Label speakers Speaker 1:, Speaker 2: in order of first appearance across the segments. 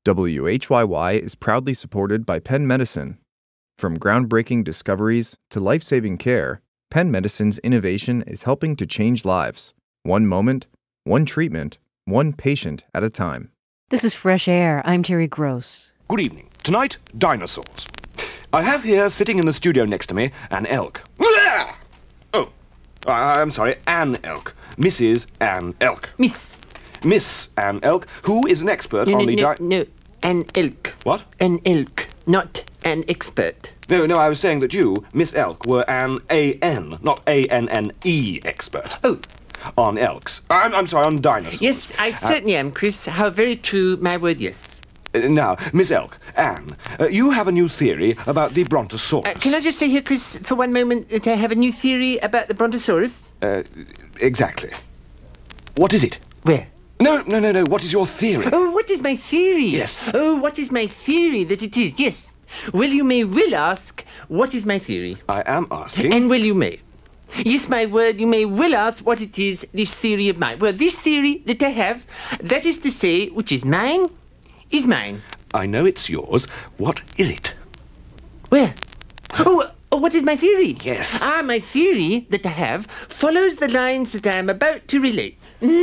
Speaker 1: WHYY is proudly supported by Penn Medicine. From groundbreaking discoveries to life-saving care, Penn Medicine's innovation is helping to change lives. One moment, one treatment, one patient at a time.
Speaker 2: This is Fresh Air. I'm Terry Gross.
Speaker 3: Good evening. Tonight, dinosaurs. I have here, sitting in the studio next to me, an elk. Oh, I'm sorry, Anne Elk. Mrs. Anne Elk. Miss Anne Elk, who is an expert on the...
Speaker 4: No, an elk.
Speaker 3: What?
Speaker 4: An elk, not an expert.
Speaker 3: No, I was saying that you, Miss Elk, were an A-N, not A-N-N-E expert.
Speaker 4: Oh.
Speaker 3: On elks. I'm sorry, on dinosaurs.
Speaker 4: Yes, I certainly am, Chris. How very true, my word, yes.
Speaker 3: Now, Miss Elk, Anne, you have a new theory about the Brontosaurus.
Speaker 4: Can I just say here, Chris, for one moment, that I have a new theory about the Brontosaurus?
Speaker 3: Exactly. What is it?
Speaker 4: Where?
Speaker 3: No. What is your theory?
Speaker 4: Oh, what is my theory?
Speaker 3: Yes.
Speaker 4: Oh, what is my theory that it is? Yes. Well, you may will ask, what is my theory?
Speaker 3: I am asking.
Speaker 4: And well, you may. Yes, my word, you may will ask what it is, this theory of mine. Well, this theory that I have, that is to say, which is mine, is mine.
Speaker 3: I know it's yours. What is it?
Speaker 4: Where? Oh, what is my theory?
Speaker 3: Yes.
Speaker 4: My theory that I have follows the lines that I am about to relate.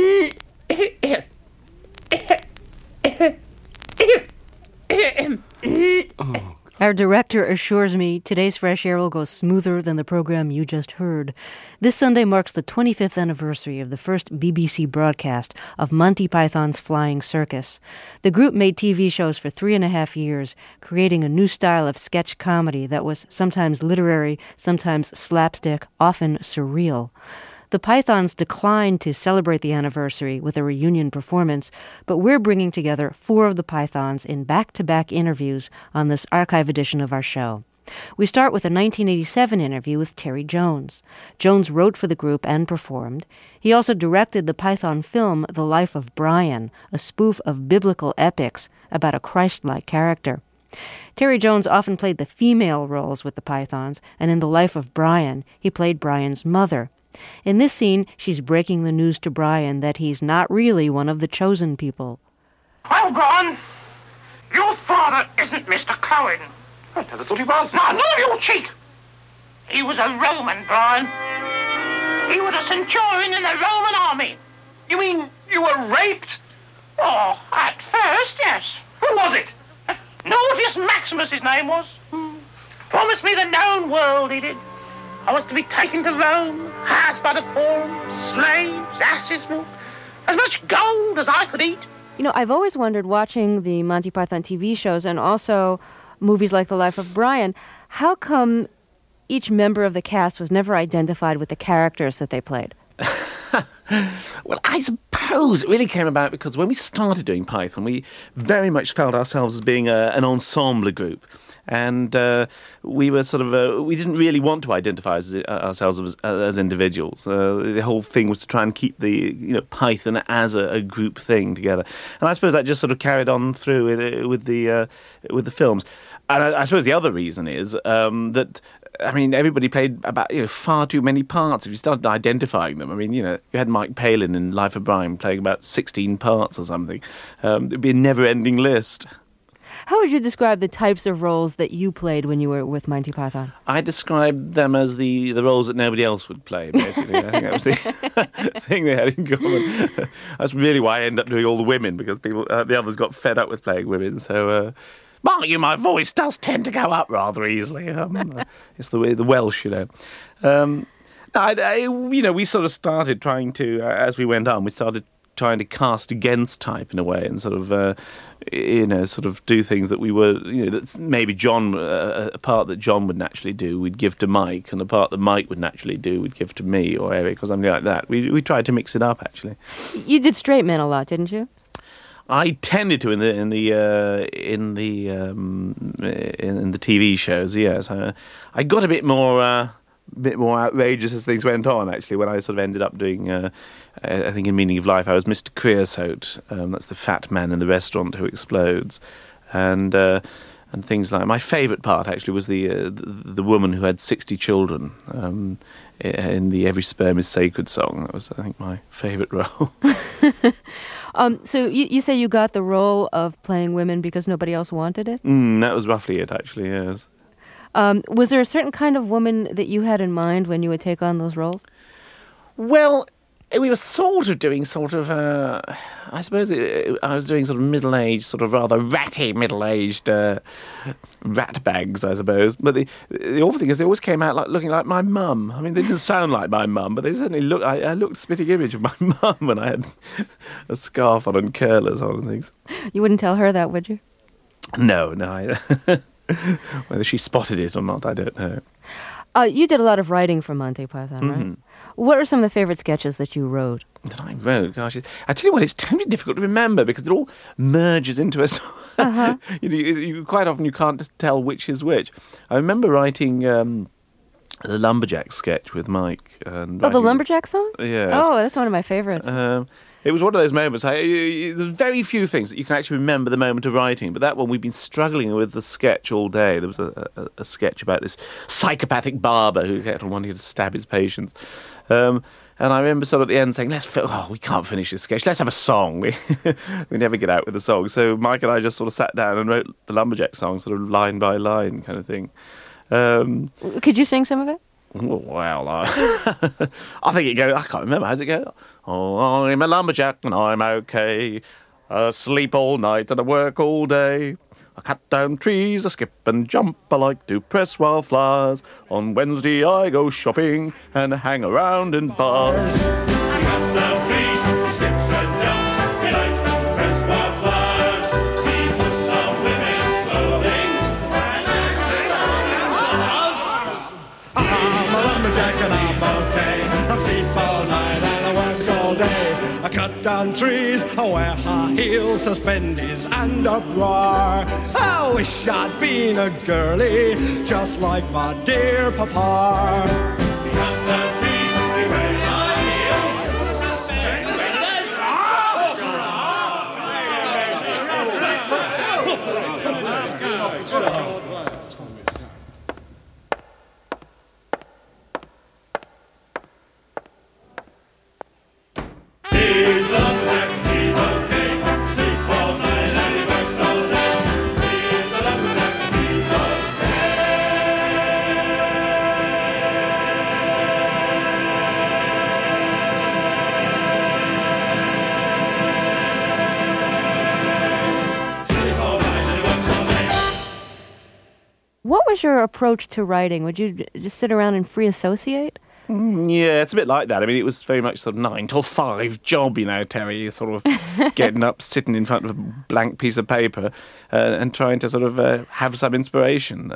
Speaker 2: Our director assures me today's Fresh Air will go smoother than the program you just heard. This Sunday marks the 25th anniversary of the first BBC broadcast of Monty Python's Flying Circus. The group made TV shows for 3.5 years, creating a new style of sketch comedy that was sometimes literary, sometimes slapstick, often surreal. The Pythons declined to celebrate the anniversary with a reunion performance, but we're bringing together 4 of the Pythons in back-to-back interviews on this archive edition of our show. We start with a 1987 interview with Terry Jones. Jones wrote for the group and performed. He also directed the Python film The Life of Brian, a spoof of biblical epics about a Christ-like character. Terry Jones often played the female roles with the Pythons, and in The Life of Brian, he played Brian's mother. In this scene, she's breaking the news to Brian that he's not really one of the chosen people.
Speaker 5: Well, Brian, your father isn't Mr. Cohen.
Speaker 3: I never thought he was.
Speaker 5: No, none of your cheek. He was a Roman, Brian. He was a centurion in the Roman army.
Speaker 3: You mean you were raped?
Speaker 5: Oh, at first, yes.
Speaker 3: Who was it?
Speaker 5: Nordius Maximus, his name was. Promised me the known world, he did. I was to be taken to Rome, housed by the Forum, slaves, asses, milk, as much gold as I could eat.
Speaker 2: You know, I've always wondered, watching the Monty Python TV shows and also movies like The Life of Brian, how come each member of the cast was never identified with the characters that they played?
Speaker 6: Well, I suppose it really came about because when we started doing Python, we very much felt ourselves as being an ensemble group. And we were we didn't really want to identify ourselves as individuals. The whole thing was to try and keep the Python as a group thing together. And I suppose that just sort of carried on through with the films. And I suppose the other reason is that, I mean, everybody played about far too many parts. If you started identifying them, I mean, you had Mike Palin in Life of Brian playing about 16 parts or something. It'd be a never-ending list.
Speaker 2: How would you describe the types of roles that you played when you were with Monty Python?
Speaker 6: I described them as the roles that nobody else would play, basically. I think that was the thing they had in common. That's really why I ended up doing all the women, because people, the others got fed up with playing women. So, mind you, my voice does tend to go up rather easily. It's the way the Welsh, we sort of started trying to, as we went on, we started trying to cast against type in a way, and sort of do things that we were, that's maybe John, a part that John would naturally do, we'd give to Mike, and the part that Mike would naturally do, we'd give to me or Eric or something like that. We tried to mix it up, actually.
Speaker 2: You did straight men a lot, didn't you?
Speaker 6: I tended to in the TV shows. Yes, I got a bit more outrageous as things went on, actually, when I sort of ended up doing, I think in Meaning of Life, I was Mr. Creosote. That's the fat man in the restaurant who explodes. And things like... My favourite part, actually, was the woman who had 60 children in the Every Sperm is Sacred song. That was, I think, my favourite role.
Speaker 2: So you say you got the role of playing women because nobody else wanted it?
Speaker 6: That was roughly it, actually, yes.
Speaker 2: Was there a certain kind of woman that you had in mind when you would take on those roles?
Speaker 6: Well, we were doing I suppose I was doing sort of middle-aged, sort of rather ratty middle-aged rat bags, I suppose. But the awful thing is they always came out looking like my mum. I mean, they didn't sound like my mum, but they certainly looked. I looked a spitting image of my mum when I had a scarf on and curlers on and things.
Speaker 2: You wouldn't tell her that, would you?
Speaker 6: No. Whether she spotted it or not, I don't know.
Speaker 2: You did a lot of writing for Monty Python, right? Mm-hmm. What are some of the favorite sketches that you wrote?
Speaker 6: That I wrote? Gosh, I tell you what, it's terribly difficult to remember because it all merges into a song. Uh-huh. you quite often you can't tell which is which. I remember writing the Lumberjack sketch with Mike. And
Speaker 2: the Lumberjack song?
Speaker 6: Yes.
Speaker 2: Oh, that's one of my favorites.
Speaker 6: It was one of those moments. There's very few things that you can actually remember the moment of writing, but that one we've been struggling with the sketch all day. There was a sketch about this psychopathic barber who kept on wanting to stab his patients. And I remember sort of at the end saying, we can't finish this sketch. Let's have a song. We never get out with a song. So Mike and I just sort of sat down and wrote the Lumberjack song, sort of line by line kind of thing.
Speaker 2: Could you sing some of it?
Speaker 6: Well, I think it goes, I can't remember, how's it go? Oh, I'm a lumberjack and I'm okay. I sleep all night and I work all day. I cut down trees, I skip and jump, I like to press wildflowers. On Wednesday I go shopping and hang around in bars. He cuts down trees, he skips and jumps, he likes to press wildflowers. He puts on women's clothing and hangs around in bars. I'm a lumberjack and I'm okay. I sleep all night and I work all day. I cut down trees, I wear high heels, suspenders and a bra. I wish I'd been a girlie, just like my dear papa. He cuts down trees, he wears high heels, suspenders and a bra.
Speaker 2: What was your approach to writing? Would you just sit around and free associate?
Speaker 6: Yeah, it's a bit like that. I mean, it was very much sort of 9 till 5 job, Terry. You're sort of getting up, sitting in front of a blank piece of paper and trying to sort of have some inspiration.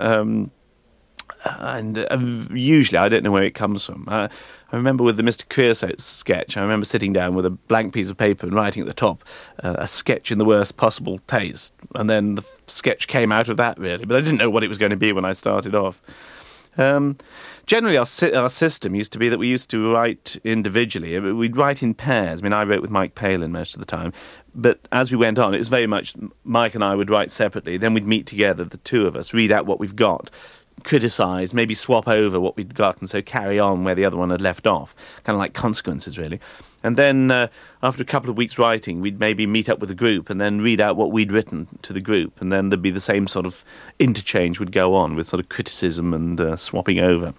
Speaker 6: And usually, I don't know where it comes from. I remember with the Mr. Creosote sketch, I remember sitting down with a blank piece of paper and writing at the top a sketch in the worst possible taste. And then the sketch came out of that, really. But I didn't know what it was going to be when I started off. Generally, our system used to be that we used to write individually. We'd write in pairs. I mean, I wrote with Mike Palin most of the time. But as we went on, it was very much Mike and I would write separately. Then we'd meet together, the two of us, read out what we've got, criticise, maybe swap over what we'd got, and so carry on where the other one had left off. Kind of like consequences, really. And then after a couple of weeks writing, we'd maybe meet up with the group and then read out what we'd written to the group. And then there'd be the same sort of interchange would go on with sort of criticism and swapping over.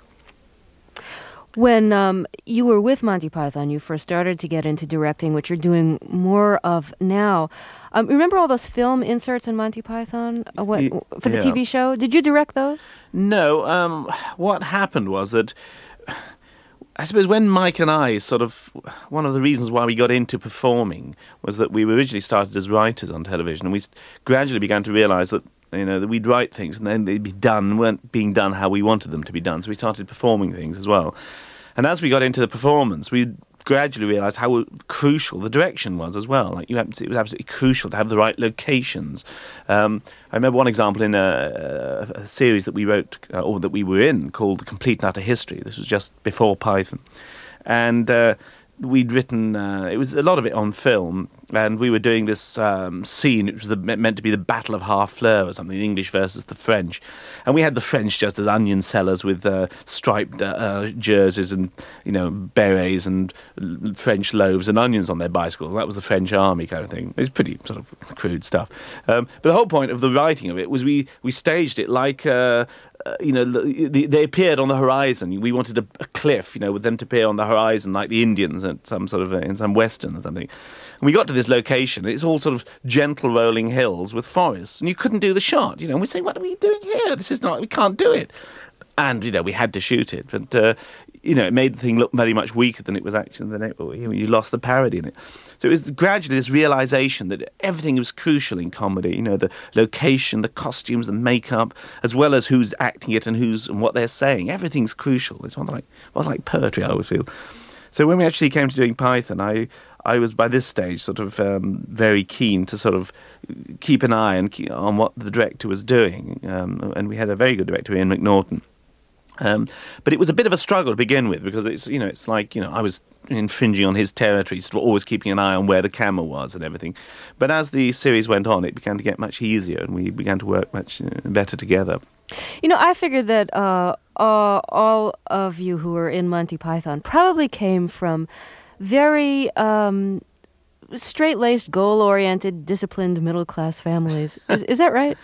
Speaker 2: When you were with Monty Python, you first started to get into directing, which you're doing more of now. Remember all those film inserts in Monty Python for the TV show? Did you direct those?
Speaker 6: No. What happened was that I suppose when Mike and I one of the reasons why we got into performing was that we originally started as writers on television, and we gradually began to realise that that we'd write things and then they'd be done, weren't being done how we wanted them to be done. So we started performing things as well. And as we got into the performance, we gradually realised how crucial the direction was as well. It was absolutely crucial to have the right locations. I remember one example in a series that we wrote, or that we were in, called The Complete and Utter History. This was just before Python. And we'd written, it was a lot of it on film, and we were doing this scene, which was meant to be the Battle of Harfleur or something, the English versus the French. And we had the French just as onion sellers with striped jerseys and, berets and French loaves and onions on their bicycles. That was the French army kind of thing. It was pretty sort of crude stuff. But the whole point of the writing of it was we staged it like... they appeared on the horizon. We wanted a cliff, with them to appear on the horizon like the Indians at some sort of in some western or something. And we got to this location. It's all sort of gentle rolling hills with forests, and you couldn't do the shot. And we're saying, "What are we doing here? We can't do it." And we had to shoot it, but it made the thing look very much weaker than it was actually. You lost the parody in it. So it was gradually this realization that everything was crucial in comedy. The location, the costumes, the makeup, as well as who's acting it and what they're saying. Everything's crucial. It's rather like poetry, I would feel. So when we actually came to doing Python, I was by this stage sort of very keen to sort of keep an eye on what the director was doing, and we had a very good director, Ian McNaughton. But it was a bit of a struggle to begin with, because it's like I was infringing on his territory, sort of always keeping an eye on where the camera was and everything. But as the series went on, it began to get much easier, and we began to work much better together.
Speaker 2: I figured that all of you who were in Monty Python probably came from very straight-laced, goal-oriented, disciplined, middle-class families. Is that right?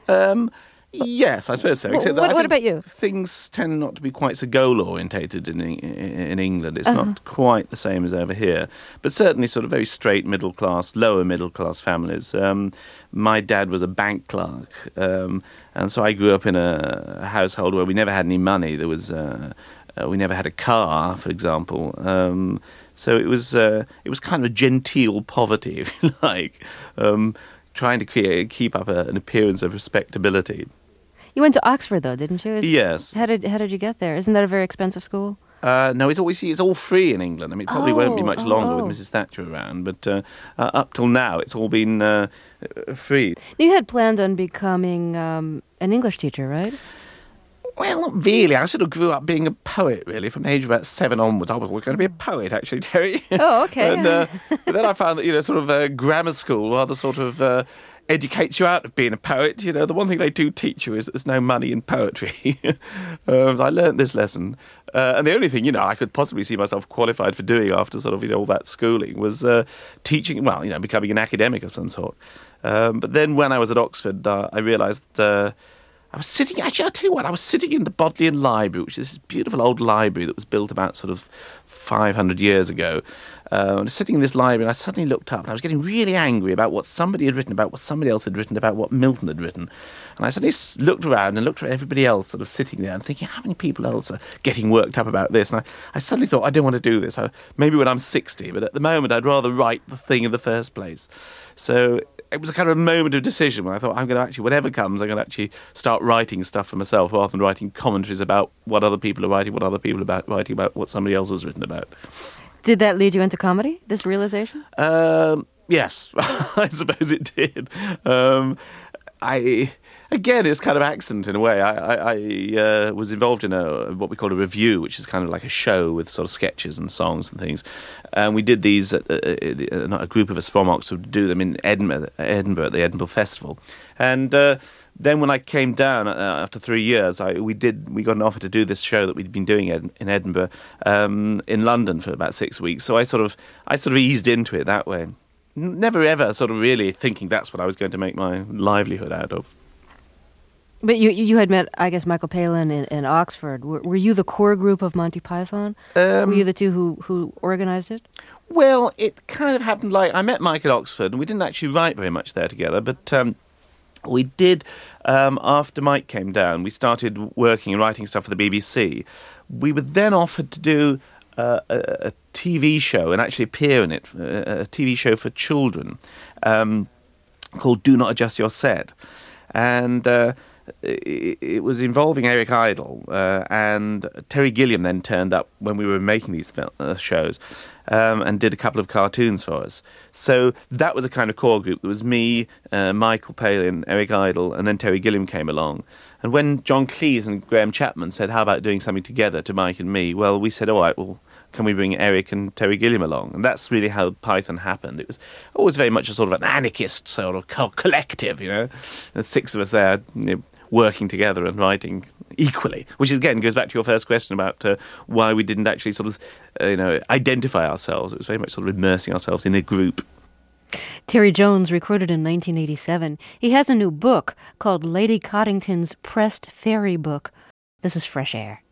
Speaker 6: Yes, I suppose so.
Speaker 2: What about you?
Speaker 6: Things tend not to be quite so goal-orientated in England. It's not quite the same as over here. But certainly sort of very straight middle-class, lower middle-class families. My dad was a bank clerk, and so I grew up in a household where we never had any money. There was we never had a car, for example. So it was kind of a genteel poverty, if you like, trying to keep up an appearance of respectability.
Speaker 2: You went to Oxford, though, didn't you?
Speaker 6: Yes.
Speaker 2: How did you get there? Isn't that a very expensive school?
Speaker 6: No, it's all free in England. I mean, it probably won't be much longer with Mrs. Thatcher around, but up till now, it's all been free.
Speaker 2: You had planned on becoming an English teacher, right?
Speaker 6: Well, not really. I sort of grew up being a poet, really, from the age of about 7 onwards. I was always going to be a poet, actually, Terry.
Speaker 2: Oh, okay.
Speaker 6: But then I found that, sort of grammar school rather sort of educates you out of being a poet. The one thing they do teach you is there's no money in poetry. So I learnt this lesson. And the only thing, I could possibly see myself qualified for doing after sort of, all that schooling was teaching, becoming an academic of some sort. But then when I was at Oxford, I realised... I was sitting in the Bodleian Library, which is this beautiful old library that was built about sort of 500 years ago. I was sitting in this library, and I suddenly looked up, and I was getting really angry about what somebody had written, about what somebody else had written, about what Milton had written. And I suddenly looked around and looked at everybody else sort of sitting there and thinking, how many people else are getting worked up about this? And I suddenly thought, I don't want to do this. Maybe when I'm 60, but at the moment I'd rather write the thing in the first place. So it was a kind of a moment of decision when I thought, I'm going to actually, whatever comes, I'm going to actually start writing stuff for myself rather than writing commentaries about what other people are writing, what other people are writing about what somebody else has written about.
Speaker 2: Did that lead you into comedy, this realization?
Speaker 6: Yes, I suppose it did. Again, it's kind of accident in a way. I was involved in what we call a review, which is kind of like a show with sort of sketches and songs and things. And we did these, a group of us from Oxford, do them in Edinburgh at the Edinburgh Festival. And then when I came down after 3 years, we got an offer to do this show that we'd been doing in Edinburgh, in London for about 6 weeks. So I sort of eased into it that way. Never ever sort of really thinking that's what I was going to make my livelihood out of.
Speaker 2: But you had met, I guess, Michael Palin in Oxford. Were you the core group of Monty Python? Were you the two who organized it?
Speaker 6: Well, it kind of happened like I met Mike at Oxford, and we didn't actually write very much there together, but we did, after Mike came down, we started working and writing stuff for the BBC. We were then offered to do a TV show and actually appear in it, a TV show for children called Do Not Adjust Your Set. And it was involving Eric Idle, and Terry Gilliam then turned up when we were making these shows and did a couple of cartoons for us. So that was a kind of core group. There was me, Michael Palin, Eric Idle, and then Terry Gilliam came along. And when John Cleese and Graham Chapman said, how about doing something together to Mike and me? Well, we said, all right, well, can we bring Eric and Terry Gilliam along? And that's really how Python happened. It was always very much a sort of an anarchist sort of collective, There's 6 of us there, working together and writing equally, which again goes back to your first question about why we didn't actually sort of, identify ourselves. It was very much sort of immersing ourselves in a group.
Speaker 2: Terry Jones recorded in 1987. He has a new book called Lady Coddington's Pressed Fairy Book. This is Fresh Air.